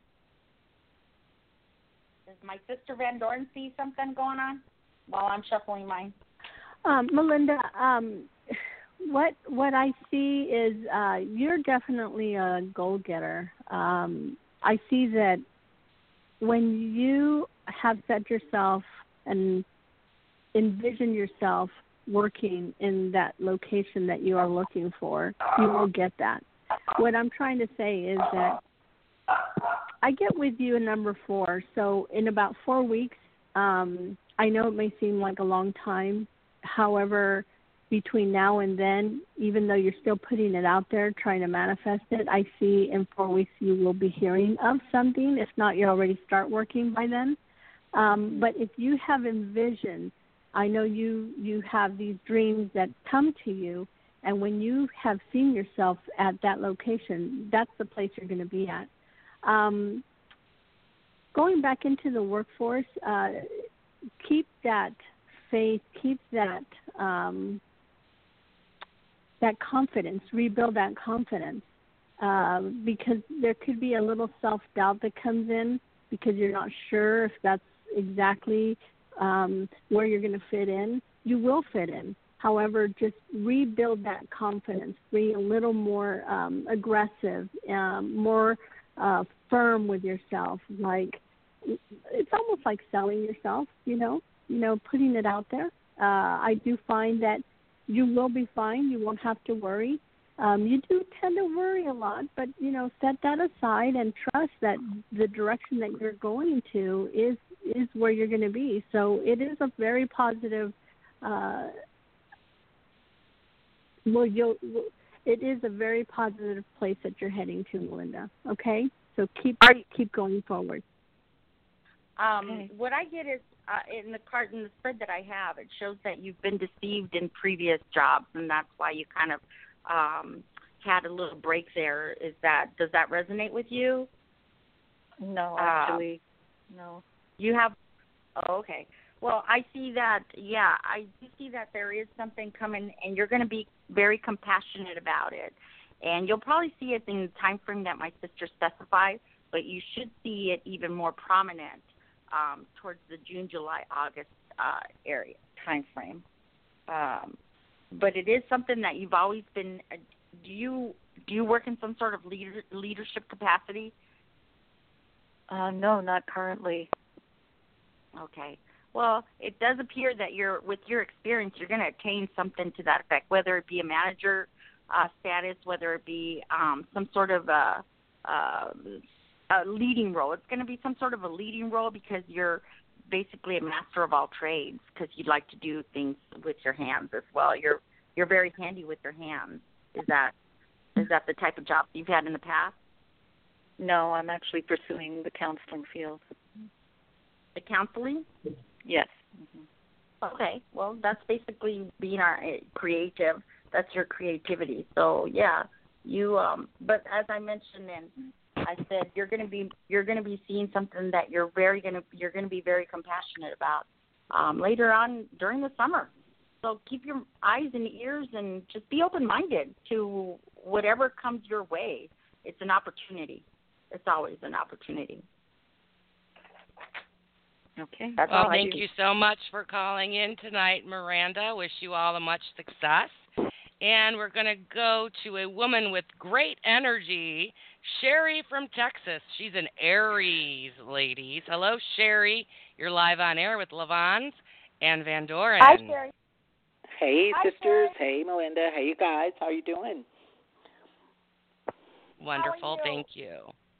does my sister Van Doren see something going on while I'm shuffling mine? Um, Melinda, um, what what I see is uh, you're definitely a goal-getter. Um, I see that when you have set yourself and envision yourself working in that location that you are looking for, you will get that. What I'm trying to say is that I get with you in number four. So in about four weeks, um, I know it may seem like a long time. However, between now and then, even though you're still putting it out there, trying to manifest it, I see in four weeks you will be hearing of something. If not, you already start working by then. Um, but if you have envisioned, I know you, you have these dreams that come to you, and when you have seen yourself at that location, that's the place you're going to be at. Um, going back into the workforce, uh, keep that faith, keep that um, that confidence, rebuild that confidence, uh, because there could be a little self-doubt that comes in because you're not sure if that's exactly um, where you're going to fit in. You will fit in. However, just rebuild that confidence, be a little more um, aggressive, um, more uh, firm with yourself. Like it's almost like selling yourself, you know, you know, putting it out there. Uh, I do find that you will be fine. You won't have to worry. Um, you do tend to worry a lot, but, you know, set that aside and trust that the direction that you're going to is is where you're going to be. So it is a very positive uh, well, you'll, it is a very positive place that you're heading to, Melinda. Okay? So keep keep going forward. Um, okay. What I get is uh, in the card in the spread that I have, it shows that you've been deceived in previous jobs, and that's why you kind of um, had a little break there. Is that does that resonate with you? No, actually, uh, no. You have. Oh, okay. Well, I see that. Yeah, I do see that there is something coming, and you're going to be very compassionate about it. And you'll probably see it in the time frame that my sister specified, but you should see it even more prominent um, towards the June, July, August uh, area time frame. Um, but it is something that you've always been. Uh, do you do you work in some sort of leader, leadership capacity? Uh, no, not currently. Okay. Well, it does appear that you're, with your experience, you're going to attain something to that effect, whether it be a manager uh, status, whether it be um, some sort of a, uh, a leading role. It's going to be some sort of a leading role because you're basically a master of all trades because you'd like to do things with your hands as well. You're you're very handy with your hands. Is that is that the type of job you've had in the past? No, I'm actually pursuing the counseling field. The counseling? Yes. Mm-hmm. Okay. Well, that's basically being our uh, creative. That's your creativity. So yeah, you. Um, but as I mentioned, and I said you're going to be you're going to be seeing something that you're very going to you're going to be very compassionate about um, later on during the summer. So keep your eyes and ears and just be open-minded to whatever comes your way. It's an opportunity. It's always an opportunity. Okay. That's well, all thank I do. you so much for calling in tonight, Miranda. Wish you all the much success. And we're going to go to a woman with great energy, Sherry from Texas. She's an Aries, ladies. Hello, Sherry. You're live on air with Levans and Van Doren. Hi, Sherry. Hey, Hi, sisters. Sherry. Hey, Melinda. Hey, you guys. How you doing? Wonderful. you? Thank you.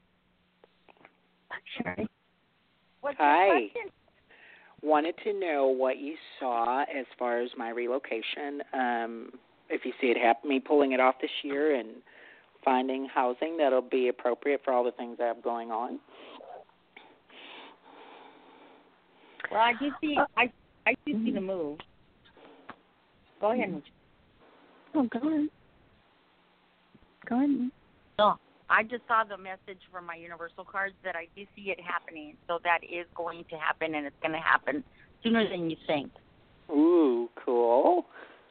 Sherry. What's Hi. your question? Wanted to know what you saw as far as my relocation. Um, if you see it happen, me pulling it off this year and finding housing that'll be appropriate for all the things I have going on. Well, I do see. I I do see the move. Go ahead. Mitch. Oh, go ahead. Go ahead. No, I just saw the message from my universal cards that I do see it happening. So that is going to happen, and it's going to happen sooner than you think. Ooh, cool.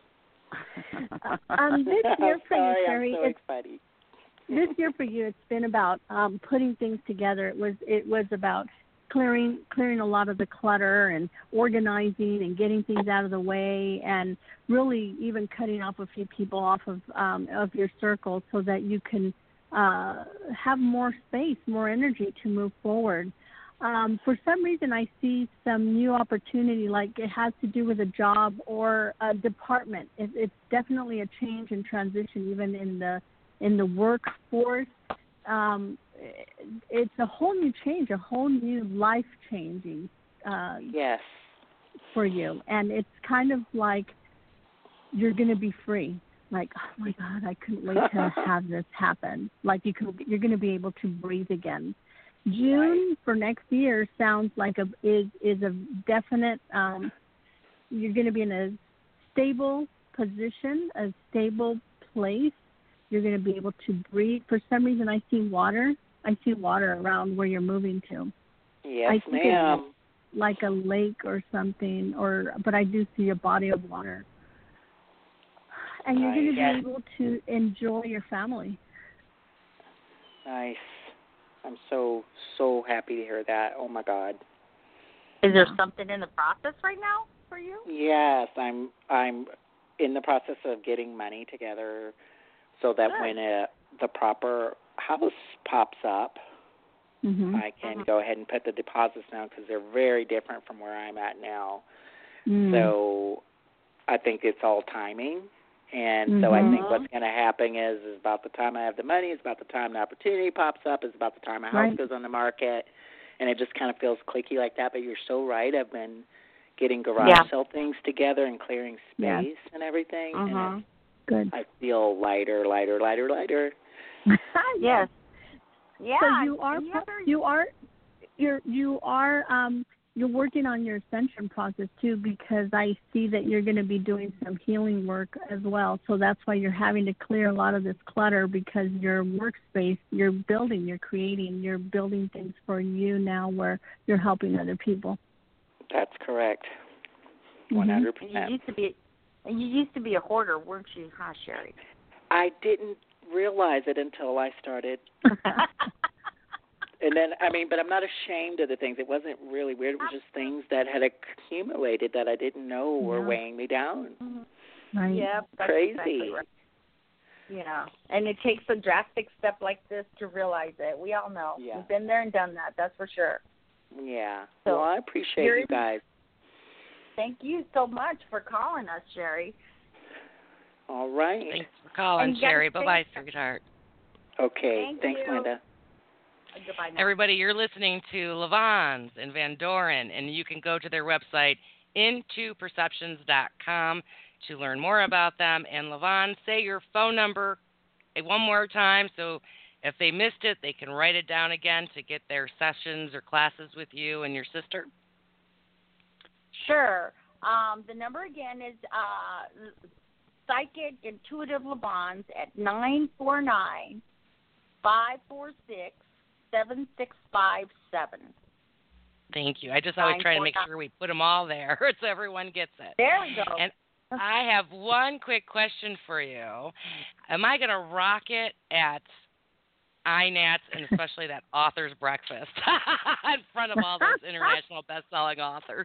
um, this year for Sorry, you, Sherry, I'm so it's, excited. this year for you, it's been about um, putting things together. It was it was about clearing clearing a lot of the clutter and organizing and getting things out of the way, and really even cutting off a few people off of um, of your circle so that you can uh, have more space, more energy to move forward. Um, for some reason, I see some new opportunity, like it has to do with a job or a department. It, it's definitely a change and transition, even in the in the workforce. Um, it, it's a whole new change, a whole new life changing. Uh, Yes. For you, and it's kind of like you're going to be free. Like, oh my God, I couldn't wait to have this happen. Like you can, you're going to be able to breathe again. June for next year sounds like a is is a definite. Um, you're going to be in a stable position, a stable place. You're going to be able to breathe. For some reason, I see water. I see water around where you're moving to. Yes, I think ma'am. It's like a lake or something, or but I do see a body of water. And you're going to Nice. be able to enjoy your family. Nice. I'm so, so happy to hear that. Oh, my God. Is there something in the process right now for you? Yes, I'm I'm in the process of getting money together so that Good. when a, the proper house pops up, Mm-hmm. I can Mhm. go ahead and put the deposits down because they're very different from where I'm at now. Mm. So I think it's all timing. And so I think Mhm. what's going to happen is, is about the time I have the money, it's about the time the opportunity pops up, it's about the time a house Right. goes on the market, and it just kind of feels clicky like that. But you're so right. I've been getting garage Yeah. sale things together and clearing Yes. space and everything, Mhm. and Good. I feel lighter, lighter, lighter, lighter. Yes. Yeah. So you are and you have very- you are you're you are um you're working on your ascension process too, because I see that you're going to be doing some healing work as well. So that's why you're having to clear a lot of this clutter, because your workspace, you're building, you're creating, you're building things for you now where you're helping other people. That's correct. Mhm. One hundred And you percent. used to be, and you used to be a hoarder, weren't you, huh, Sherry? I didn't realize it until I started. And then, I mean, but I'm not ashamed of the things. It wasn't really weird. It was just things that had accumulated that I didn't know were Yeah. weighing me down. Mm-hmm. Right. Yeah, that's Crazy. exactly right. Yeah, and it takes a drastic step like this to realize it. We all know. Yeah. We've been there and done that. That's for sure. Yeah. So, well, I appreciate you're- you guys. Thank you so much for calling us, Sherry. All right. Thanks for calling, And guys, Sherry. Bye-bye, thank- sweetheart. Okay. Thank Thanks, you. Linda. Goodbye now. Everybody, you're listening to Levans and Van Doren, and you can go to their website, into perceptions dot com, to learn more about them. And Levans, say your phone number one more time so if they missed it, they can write it down again to get their sessions or classes with you and your sister? Sure. Um, the number again is uh, Psychic Intuitive Levans at nine four nine, five four six, seven six five seven. Thank you. I just always try to make sure we put them all there so everyone gets it. There we go. And I have one quick question for you. Am I going to rock it at I NATS and especially that author's breakfast in front of all those international best-selling authors?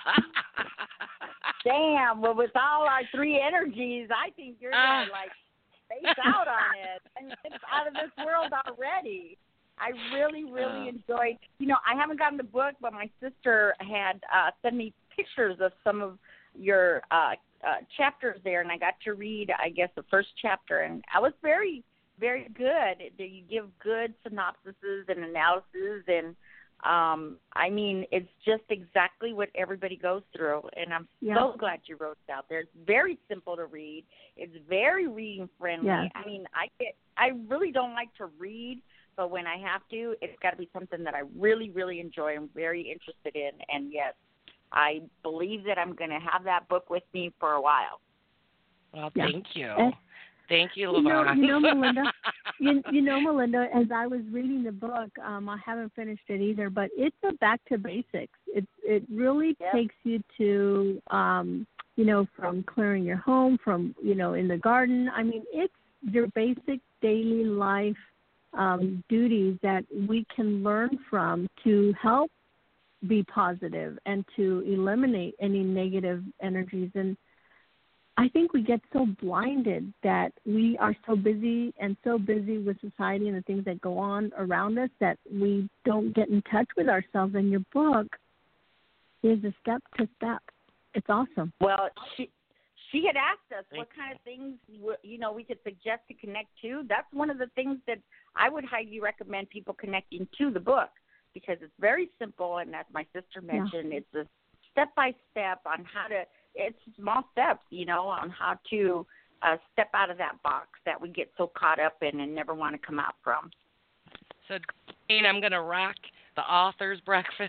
Damn. Well, with all our three energies, I think you're going to, like, space out on it. And it's out of this world already. I really, really enjoyed, you know, I haven't gotten the book, but my sister had uh, sent me pictures of some of your uh, uh, chapters there, and I got to read, I guess, the first chapter, and I was very, very good. You give good synopsises and analysis, and um, I mean, it's just exactly what everybody goes through, and I'm yeah. so glad you wrote it out there. It's very simple to read. It's very reading friendly. Yeah. I mean, I get, I really don't like to read, but when I have to, it's got to be something that I really, really enjoy and very interested in. And, yes, I believe that I'm going to have that book with me for a while. Well, yeah. thank you. And, thank you, you know, Levon. you know, Melinda, you, you know, Melinda, as I was reading the book, um, I haven't finished it either, but it's a back to basics. It, it really yep. takes you to, um, you know, from clearing your home, from, you know, in the garden. I mean, it's your basic daily life Um, duties that we can learn from to help be positive and to eliminate any negative energies. And I think we get so blinded that we are so busy and so busy with society and the things that go on around us that we don't get in touch with ourselves. And your book is a step to step. It's awesome. Well, she, She had asked us what kind of things, you know, we could suggest to connect to. That's one of the things that I would highly recommend people connecting to the book because it's very simple, and as my sister mentioned, yeah. it's a step-by-step on how to – it's small steps, you know, on how to uh, step out of that box that we get so caught up in and never want to come out from. So, Jane, I'm going to rock the author's breakfast.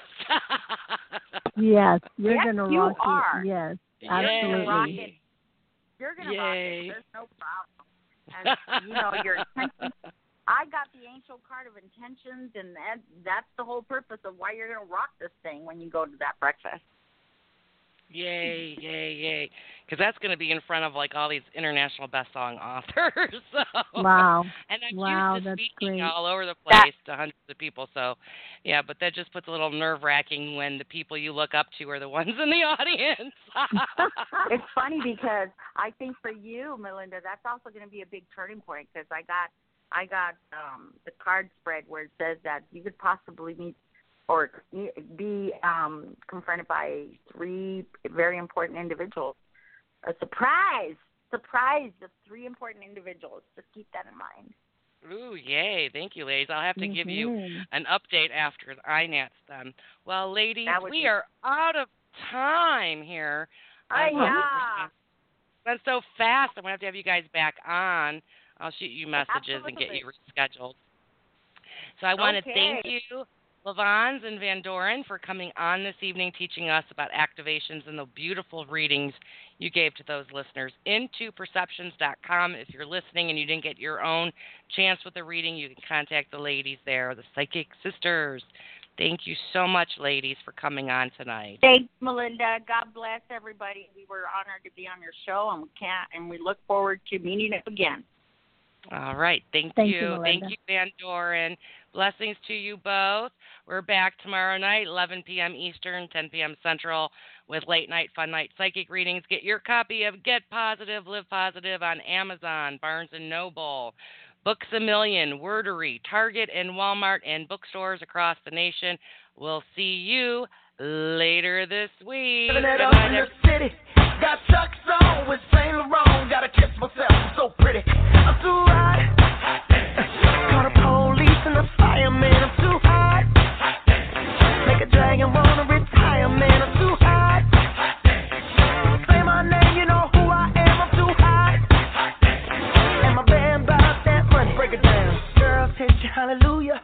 Yes, you're yes, going to you rock are. it. Yes, Yay. absolutely. Rock it. You're going to rock Yay. it. There's no problem. And, you know, your intentions. I got the angel card of intentions, and that that's the whole purpose of why you're going to rock this thing when you go to that breakfast. Yay, yay, yay. Because that's going to be in front of, like, all these international best-selling authors. So. Wow. And I'm wow, used to that's speaking great. all over the place that, to hundreds of people. So, yeah, but that just puts a little nerve-wracking when the people you look up to are the ones in the audience. It's funny because I think for you, Melinda, that's also going to be a big turning point because I got I got um, the card spread where it says that you could possibly meet or be um, confronted by three very important individuals. A surprise, surprise of three important individuals. Just keep that in mind. Ooh, yay. Thank you, ladies. I'll have to mm-hmm. give you an update after the I NATS done. Well, ladies, we be- are out of time here. Oh, yeah. It's been so fast. I'm going to have to have you guys back on. I'll shoot you messages Absolutely. and get you rescheduled. So I want okay. to thank you, Levans and Van Doren, for coming on this evening teaching us about activations and the beautiful readings you gave to those listeners. into perceptions dot com. If you're listening and you didn't get your own chance with the reading, you can contact the ladies there, the Psychic Sisters. Thank you so much, ladies, for coming on tonight. Thanks, Melinda. God bless everybody. We were honored to be on your show, and we can't, and we look forward to meeting up again. All right. Thank, Thank you. you, Thank you, Van Doren. Blessings to you both. We're back tomorrow night, eleven p.m. Eastern, ten p.m. Central, with Late Night Fun Night Psychic Readings. Get your copy of Get Positive, Live Positive on Amazon, Barnes and Noble, Books A Million, Wordery, Target, and Walmart, and bookstores across the nation. We'll see you later this week. Living it up in the city.